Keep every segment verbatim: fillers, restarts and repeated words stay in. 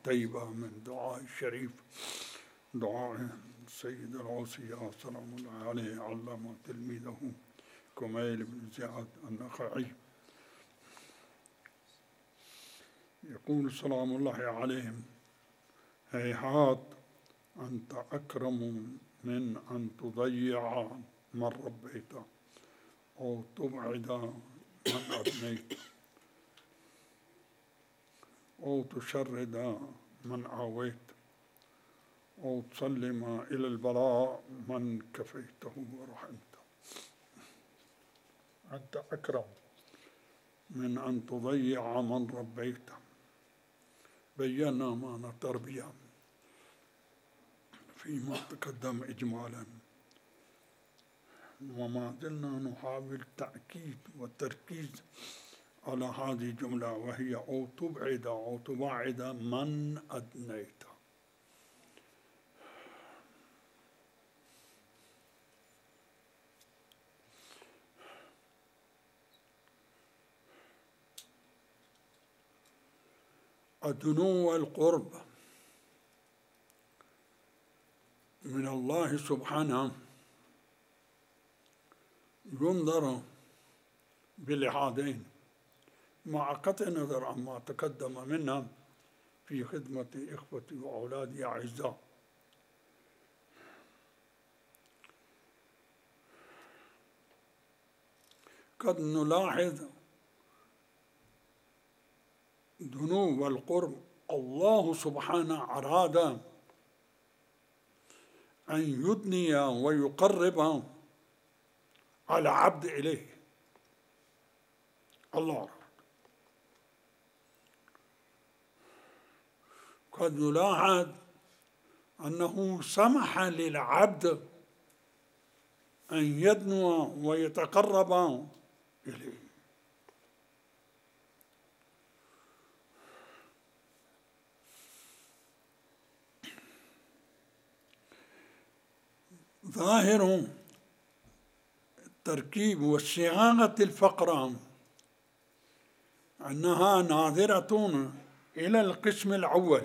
طيبة من دعاء الشريف دعاء سيد الأوصياء سلام الله عليه علم تلميذه كميل بن زياد النخعي. يقول سلام الله عليهم: هيهات أنت أكرم من أن تضيع من ربيت أو تبعد من أدنيت أو تشرد من آويت أو تسلم إلى البلاء من كفيته ورحمته. أنت أكرم من أن تضيع من ربيت. بينا معنى التربية فيما تقدم إجمالا، وما زلنا نحاول التأكيد والتركيز على هذه الجملة، وهي أو تبعد أو تبعد من أدنيت. أدنو القرب من الله سبحانه ينظر بلحاظين، مع قطع نظر عما تقدم منا في خدمة إخوتي وأولادي أعزاء. قد نلاحظ دنو القرب، الله سبحانه أراد أن يدني ويقرب على عبد إليه. الله قد نلاحظ أنه سمح للعبد أن يدنو ويتقرب إليه. ظاهر التركيب والصياغة الفقرة أنها ناظرة إلى القسم الأول،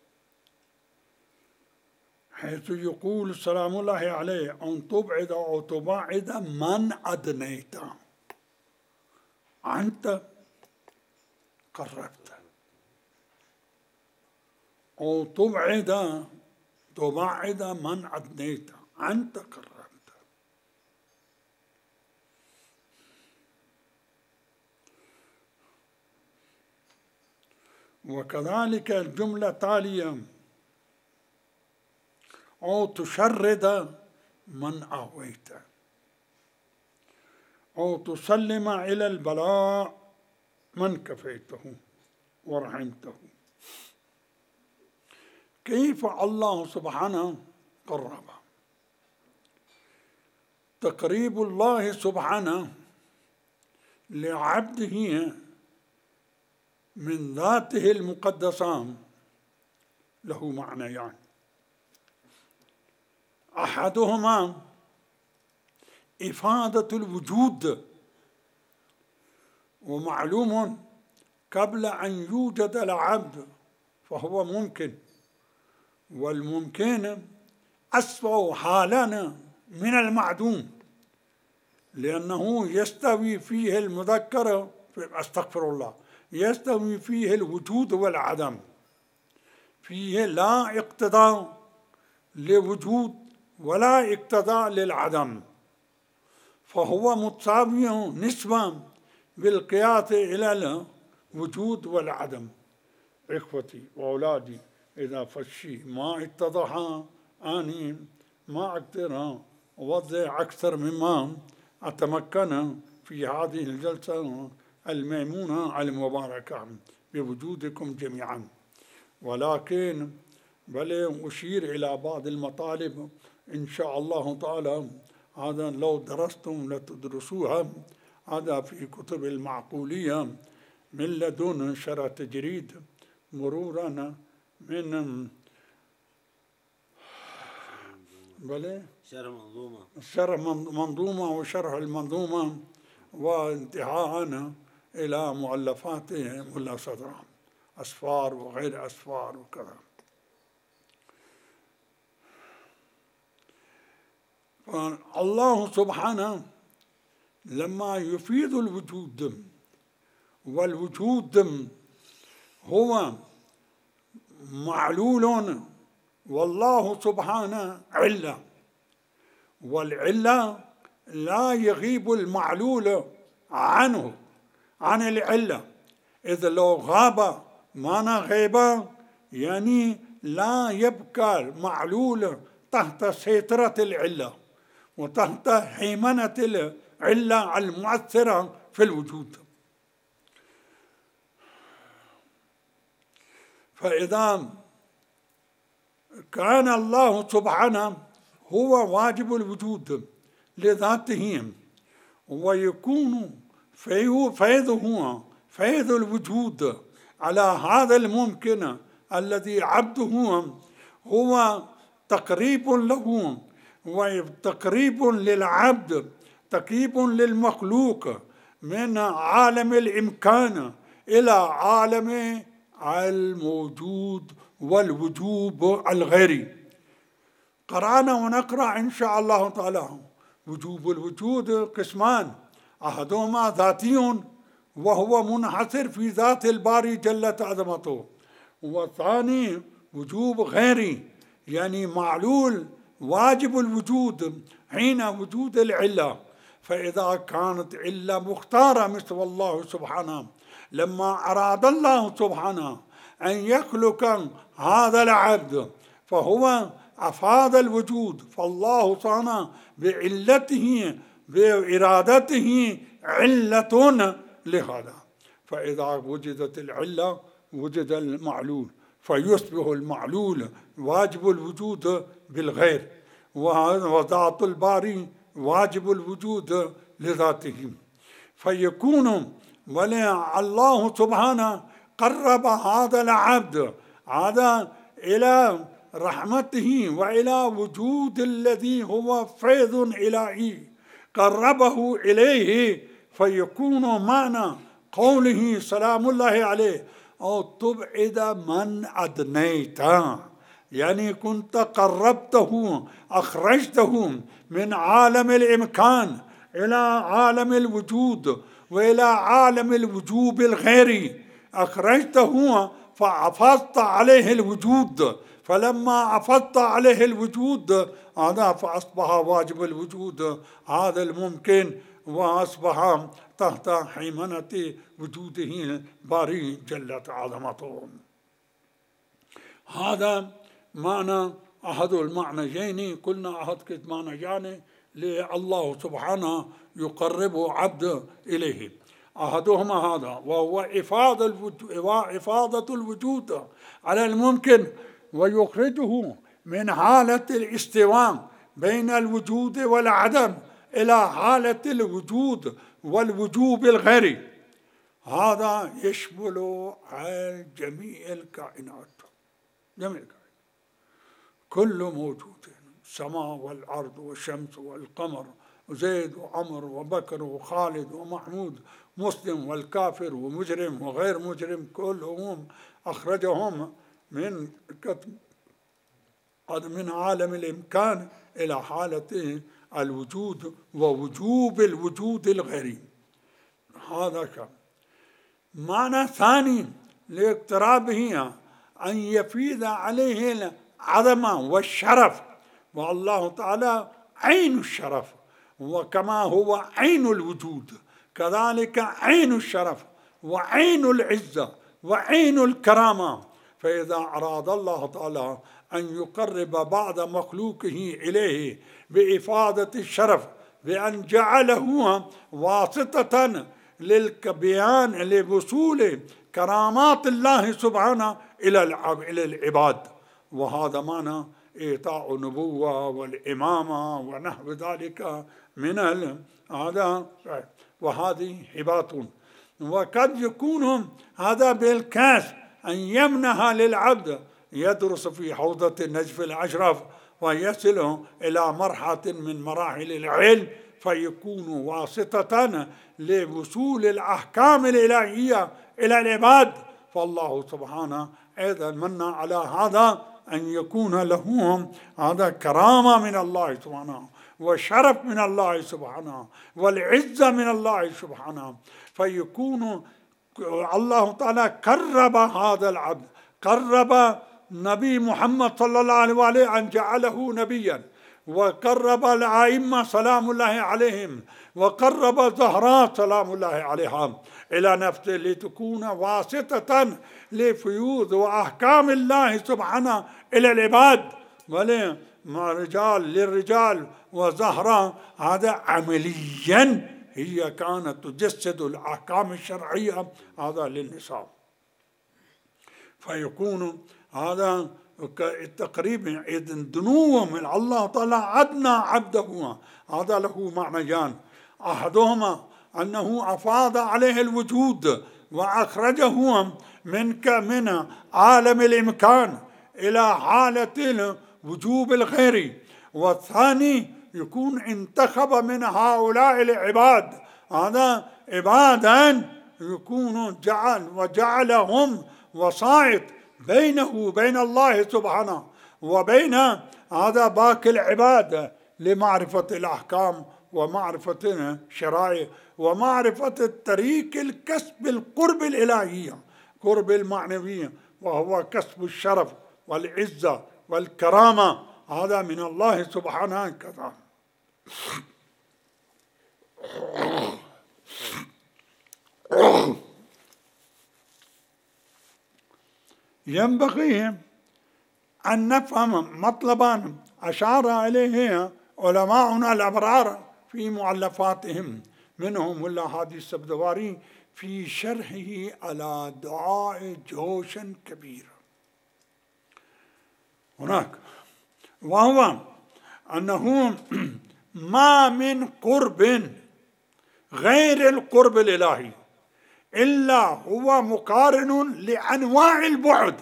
حيث يقول سلام الله عليه: أن تبعد أو تبعد من أدنيت. أنت قربت، أو تبعد تبعد من أدنيت، أنت قربت. وكذلك الجملة التالية: أو تشرد من آويت أو تسلم إلى البلاء من كفيته ورحمته. كيف الله سبحانه قرب؟ تقريب الله سبحانه لعبده من ذاته المقدسة له معنيان، يعني أحدهما إفادة الوجود، ومعلوم قبل أن يوجد العبد فهو ممكن، والممكن أسوأ حالا من المعدوم، لأنه يستوي فيه المذكر أستغفر الله يستوي فيه الوجود والعدم، فيه لا اقتضاء لوجود ولا اقتضاء للعدم، فهو متساوي نسبة بالقياس إلى الوجود والعدم. إخوتي وأولادي، إذا فشي ما اتضح أني ما أقدر أوضح أكثر مما أتمكن في هذه الجلسة الميمونة المباركة بوجودكم جميعا، ولكن بل أشير إلى بعض المطالب إن شاء الله تعالى. هذا لو درستم لتدرسوها، هذا في كتب المعقولية من لدن شرح تجريد، مرورا من بل شرح منظومة شرح منظومة وشرح المنظومة، وانتهاء إلى مؤلفات ملا صدران. أسفار وغير أسفار وكذا. فالله سبحانه لما يفيد الوجود، والوجود هو معلول والله سبحانه علة، والعلة لا يغيب المعلول عنه عن العلة، إذا لو غاب معنى غيبة يعني لا يبقى المعلول تحت سيطرة العلة وتحت هيمنة العلة المؤثرة في الوجود. فإذا كان الله سبحانه هو واجب الوجود لذاته، ويكون فيضه فيض الوجود على هذا الممكن الذي عبده هو تقريب له وتقريب للعبد، تقريب للمخلوق من عالم الإمكان إلى عالم الموجود والوجوب الغيري. قرأنا ونقرأ إن شاء الله تعالى وجوب الوجود قسمان، أحدهما ذاتي وهو منحصر في ذات الباري جلت عظمته، والثاني وجوب غيري يعني معلول واجب الوجود حين وجود العلة. فإذا كانت علة مختارة مثل الله سبحانه، لما أراد الله سبحانه أن يخلق هذا العبد فهو أفاد الوجود، فالله صنع بعلته بإرادته علة لهذا. فإذا وجدت العلة وجد المعلول، فيصبح المعلول واجب الوجود بالغير، وذات الباري واجب الوجود لذاته. فيكون ولا الله سبحانه قرب هذا العبد هذا إلى رحمته وإلى وجود الذي هو فيض إلهي، قربه إليه، فيكون معنى قوله سلام الله عليه أو تبعد من أدنيت، يعني كنت قربته أخرجته من عالم الإمكان إلى عالم الوجود وإلى عالم الوجوب الغيري، أخرجته فأفضت عليه الوجود، فلما أفضت عليه الوجود هذا فأصبح واجب الوجود هذا الممكن، وأصبح تحت حيمنة وجوده الباري جلت عظمته. هذا معنى أحد المعنيين، قلنا أحد معنيين لله سبحانه يقرب عبد إليه، أحدهما هذا وهو إفاضة الوجود, إفاضة الوجود على الممكن، ويخرجه من حالة الاستواء بين الوجود والعدم إلى حالة الوجود والوجوب الغيري. هذا يشمل جميع الكائنات، جميع الكائنات، كل موجود، السماء والأرض والشمس والقمر وزيد وعمر وبكر وخالد ومحمود، مسلم والكافر ومجرم وغير مجرم، كلهم أخرجهم من من عالم الإمكان إلى حالة الوجود ووجوب الوجود الغيري. هذا كان معنى ثاني لاقترابه أن يفيد عليه العظمة والشرف، والله تعالى عين الشرف، وكما هو عين الوجود كذلك عين الشرف وعين العزة وعين الكرامة. فإذا أراد الله تعالى أن يقرب بعض مخلوقه إليه بإفادة الشرف بأن جعله واسطة للبيان لوصول كرامات الله سبحانه إلى العباد، وهذا معنى إعطاء النبوة والإمامة ونحو ذلك من هذا، وهذه هبات. وقد يكون هذا بالكاس أن يمنح للعبد يدرس في حوضة النجف الأشرف ويصل إلى مرحلة من مراحل العلم، فيكون واسطة لوصول الأحكام الإلهية إلى العباد، فالله سبحانه أيضا من على هذا أن يكون لهم هذا كرامة من الله سبحانه وشرف من الله سبحانه والعزة من الله سبحانه، فيكون الله تعالى قرب هذا العبد، قرب نبي محمد صلى الله عليه وآله أن جعله نبيا، وقرب الأئمة سلام الله عليهم، وقرب زهراء سلام الله عليها إلى نفسه لتكون واسطة لفيوض وأحكام الله سبحانه إلى العباد، وللرجال للرجال وزهراء هذا عمليا هي كانت تجسد الأحكام الشرعية هذا للنساء، فيكون هذا تقريبا إذن دنو من الله تعالى أدنى عبده، هذا له معنيان، أحدهما أنه أفاض عليه الوجود وأخرجه من من عالم الإمكان إلى حالة وجوب الغير، والثاني يكون انتخب من هؤلاء العباد هذا عبادا يكون جعل وجعلهم وسائط بينه وبين الله سبحانه وبين هذا باقي العباد لمعرفة الأحكام ومعرفة الشرائع ومعرفة الطريق الكسب القرب الإلهية، قرب المعنوية، وهو كسب الشرف والعزة والكرامة، هذا من الله سبحانه كذا. ينبغي أن نفهم مطلبا أشار إليه علماؤنا الأبرار في مؤلفاتهم، منهم ملا هادي السبزواري في شرحه على دعاء جوش كبير هناك، وهو أنه ما من قرب غير القرب الإلهي إلا هو مقارن لأنواع البعد،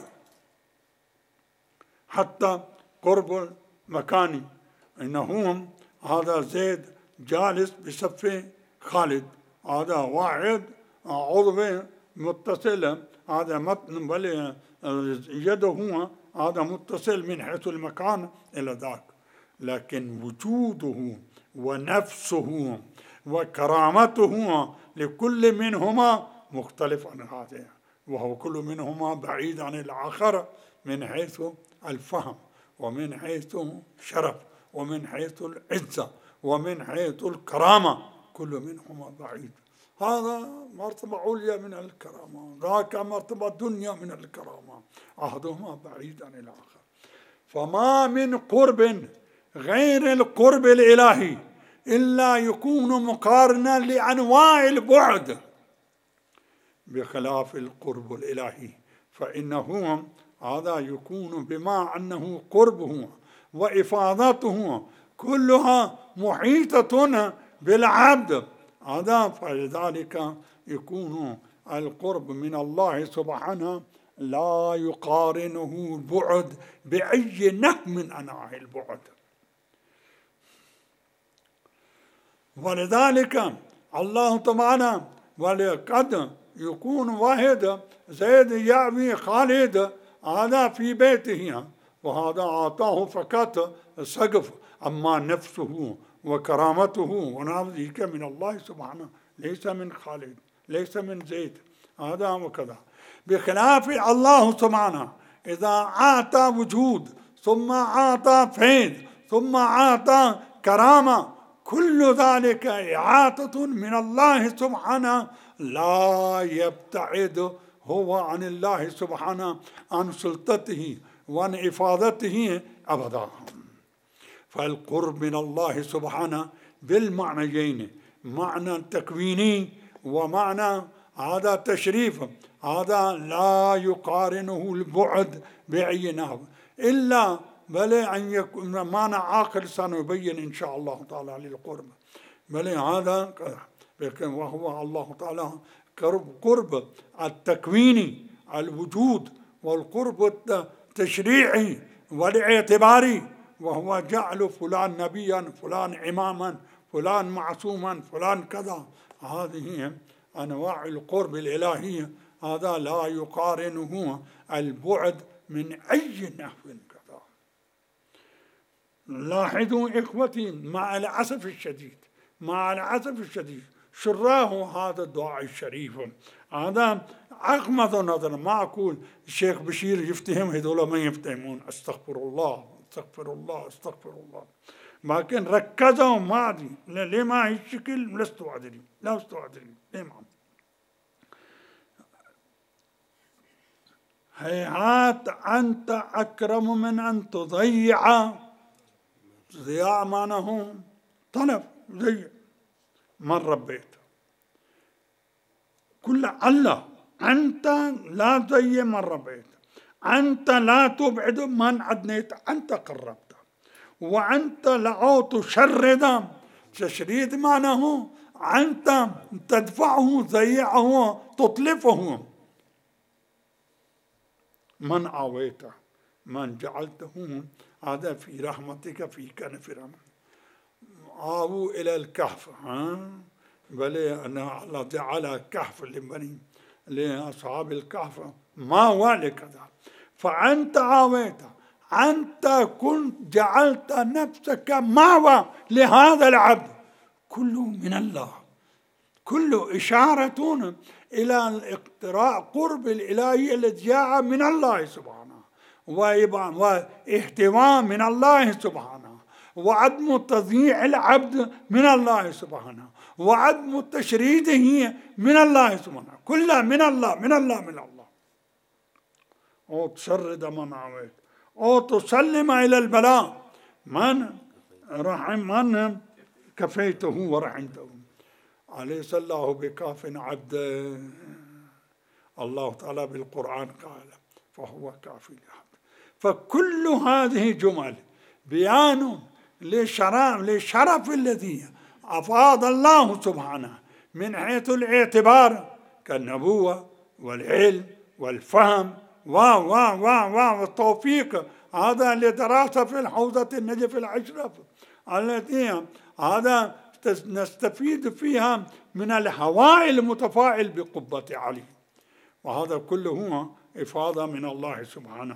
حتى قرب مكاني، إنه هذا زيد جالس بصف خالد، هذا واحد عضو متصل، هذا متن بل يده هذا متصل من حيث المكان إلى ذاك، لكن وجوده ونفسه وكرامته لكل منهما مختلف عن هذا، وهو كل منهما بعيد عن الآخر من حيث الفهم ومن حيث الشرف ومن حيث العزة ومن حيث الكرامة، كل منهما بعيد. هذا مرتبة عليا من الكرامة، ذاك مرتبة دنيا من الكرامة، أحدهما بعيد عن الآخر. فما من قرب غير القرب الإلهي إلا يكون مقارنا لأنواع البعد، بخلاف القرب الإلهي فإنه هذا يكون بما أنه قربه وإفاضته كلها محيطة بالعبد، هذا فلذلك يكون القرب من الله سبحانه لا يقارنه البعد بأي نوع من أنواع البعد. ولذلك الله تعالى ولقد يكون واحد زيد يأوي خالد هذا في بيته، وهذا أعطاه فقط سقف، أما نفسه وكرامته ونعوذ من الله سبحانه ليس من خالد ليس من زيد، هذا وكذا. بخلاف الله سبحانه إذا أعطى وجود ثم أعطى فيض ثم أعطى كرامة، كل ذلك إعاطة من الله سبحانه لا يبتعد هو عن الله سبحانه عن سلطته وعن إفاضته أبدا. فالقرب من الله سبحانه بالمعنيين، معنى تكويني ومعنى هذا تشريف، هذا لا يقارنه البعد بأي نحو إلا بل أن يكون معنى آخر سنبين إن شاء الله تعالى للقرب، بل هذا وهو الله تعالى قرب قرب التكويني الوجود، والقرب التشريعي والاعتباري، وهو جعل فلان نبيا فلان إماما فلان معصوما فلان كذا. هذه أنواع القرب الإلهية هذا لا يقارنه البعد من أي نحو كذا. لاحظوا إخوتي، مع الأسف الشديد مع الأسف الشديد شراه هذا الدعاء الشريف هذا أغمض نظر. ما أقول الشيخ بشير يفتهم، هذول ما يفتهمون، استغفر الله استغفر الله استغفر الله، لكن ركزوا ما أدري ليه ما هي الشكل، لست أدري لست أدري ليه ما. هيهات أنت أكرم من أن تضيع. ضياع معناه طلب، ضيع. من ربيت كل الله، أنت لا تضيع من ربيت، أنت لا تبعد من أدنيت، أنت قربت، وأنت لا تشرد. تشريد معناه أنت تدفعه تضيعه تطلفه. من آويته، من جعلته، هذا في رحمتك في كنف رحمتك. آووا إلى الكهف، ها بل أن الله جعل كهف لبني لأصحاب الكهف ما هو لكذا. فأنت آويت، أنت كنت جعلت نفسك مأوى لهذا العبد. كله من الله، كله إشارة إلى الاقتراء قرب الإلهي الذي جاء من الله سبحانه، واهتمام من الله سبحانه، وعدم تضييع العبد من الله سبحانه، وعدم تشريده من الله سبحانه. كلها من الله من الله من الله. أو تشرد من عويت، أو تسلم إلى البلاء من رحم من كفيته ورحمته. أليس الله بكاف عبده؟ الله تعالى بالقرآن قال فهو كافي لعبده. فكل هذه جمل بيان لشرف لشرف الذي أفاض الله سبحانه من حيث الاعتبار كالنبوة والعلم والفهم و و و و والتوفيق، هذا لدراسة في الحوزة النجف الأشرف التي هذا نستفيد فيها من الهواء المتفاعل بقبة علي، وهذا كله هو إفاضة من الله سبحانه.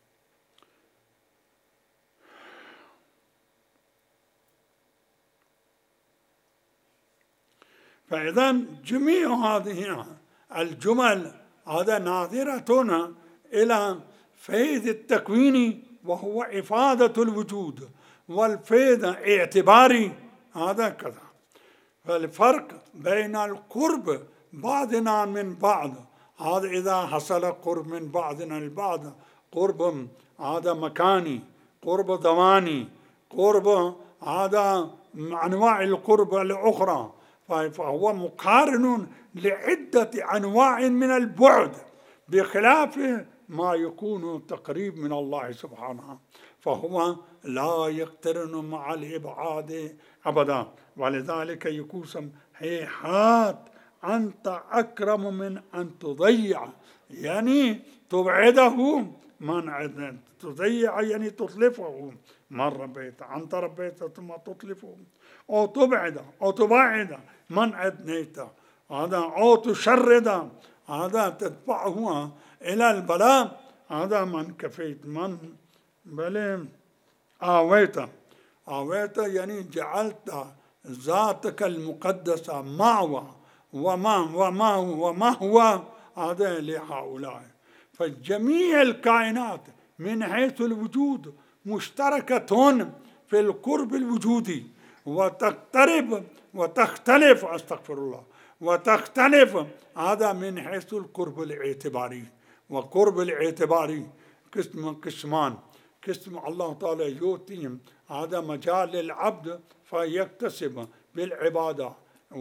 فإذا جميع هذه الجمل هذا ناظرة إلى فيض التكوين، وهو إفادة الوجود، والفيض اعتباري هذا كذا. فالفرق بين القرب بعضنا من بعض، هذا إذا حصل قرب من بعضنا البعض، قرب هذا مكاني، قرب زماني، قرب هذا أنواع القرب الأخرى، فهو مقارن لعدة أنواع من البعد، بخلاف ما يكون تقريب من الله سبحانه، فهو لا يقترن مع الإبعاد أبدا. ولذلك يقول هيهات أنت أكرم من أن تضيع، يعني تبعده من تضيع يعني تطلفه. من ربيت أنت ربيت ثم تطلفه، أو تبعد أو تبعد من أدنيت، هذا أو تشرد هذا تدفعه إلى البلاء، هذا من كفيت من بل آويت. آويت يعني جعلت ذاتك المقدسة مأوى وما وما وما هو هذا لهؤلاء. فجميع الكائنات من حيث الوجود مشتركة في القرب الوجودي، وتقترب وتختلف استغفر الله وتختلف هذا من حيث القرب الاعتباري. وقرب الاعتباري قسم قسمان، قسم الله تعالى يؤتي هذا مجال للعبد فيكتسب بالعبادة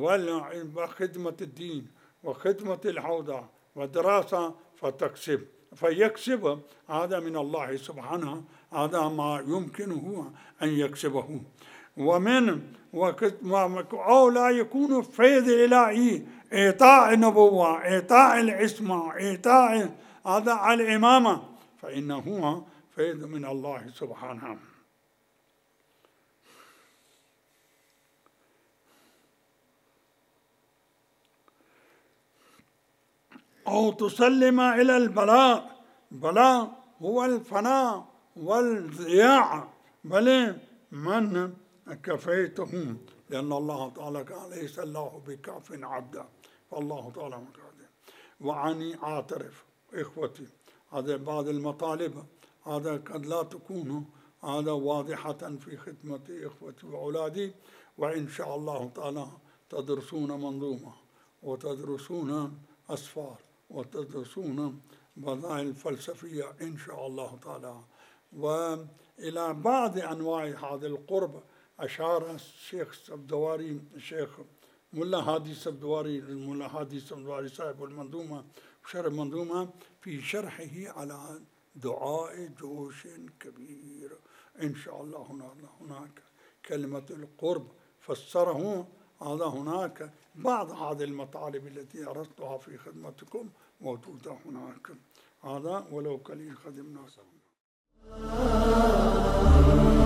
وخدمة الدين وخدمة الحوضة ودراسة فتكسب فيكسب هذا من الله سبحانه، هذا ما يمكنه أن يكسبه. ومن أو لا يكون فيض إلهي إعطاء النبوة، إعطاء العصمة، إعطاء هذا الإمامة، فإنه فيض من الله سبحانه. أو تسلم إلى البلاء. بلاء هو الفناء والضياع، بل من كفيتهم، لأن الله تعالى قال ليس الله بكاف عبدا، فالله تعالى مكافئ. وعني أعترف إخوتي هذا بعض المطالب هذا قد لا تكون هذا واضحة في خدمة إخوتي وأولادي، وإن شاء الله تعالى تدرسون منظومة وتدرسون أسفار وتدرسون بضائع الفلسفية إن شاء الله تعالى. وإلى بعض أنواع هذا القرب أشار الشيخ السبزواري، الشيخ ملا هادي السبزواري، الملا هادي السبزواري صاحب المنظومة شرح المنظومة في شرحه على دعاء جوش كبير إن شاء الله. هناك كلمة القرب فسره هذا، هناك بعض هذه المطالب التي أردتها في خدمتكم موجودة هناك. هذا ولو قليل خدمناكم.